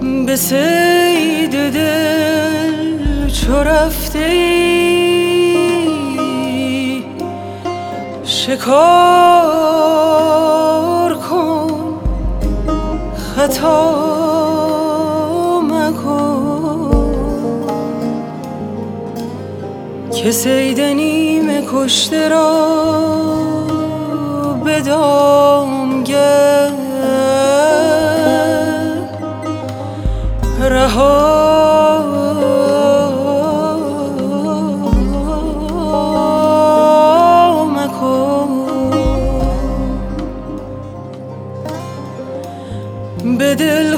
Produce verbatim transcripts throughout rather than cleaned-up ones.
به صید دل چو رفته ای، شکار کن خطا مکن، که صید نیمه کشته را به دامگر رها مکن. به دل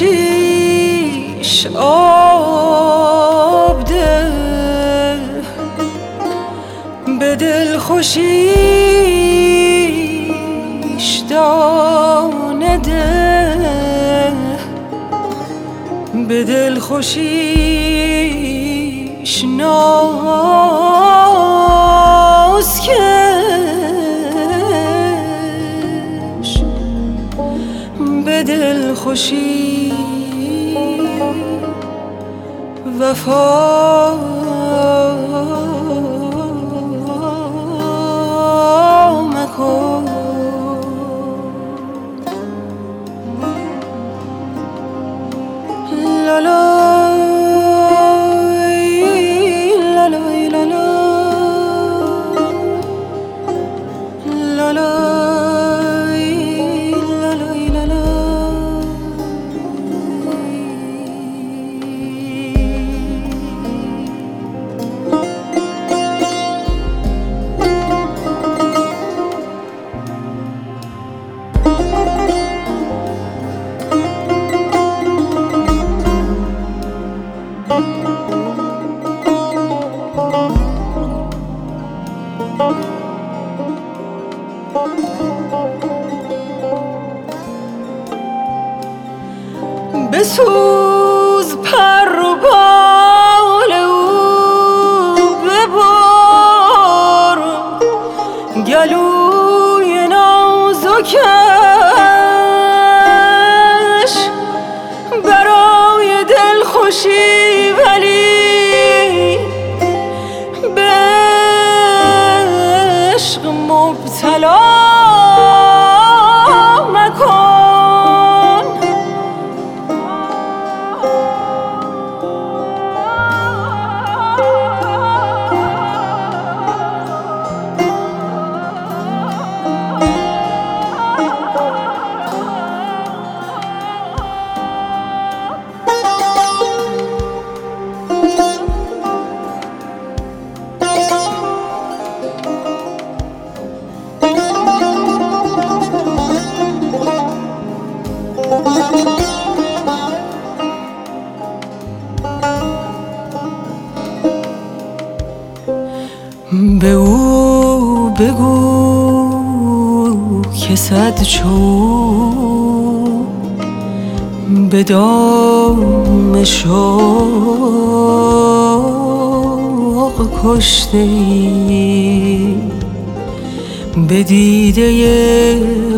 خوشیش آب ده، به دل خوشیش دانه ده، به دل خوشیش ناز کش، به دل خوشی وفا مکن. لا لا لا لا لا لا لا لا لا. بسوز پر و بال او، ببر گلوی نازکش، برای دل خوشی ولی به عشق مبتلا مکن. به او بگو که صد چو به دام شوق کشته ای، به دیده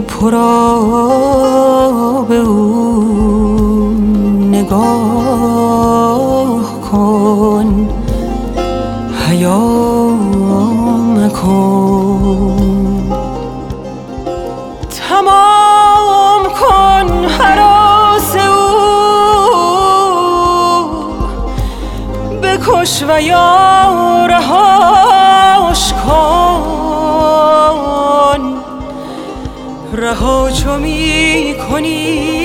پرآب او نگاه کن، حیا مکن. تمام کن هراس او، بکش و یا رهاش کن، رها چو می کنی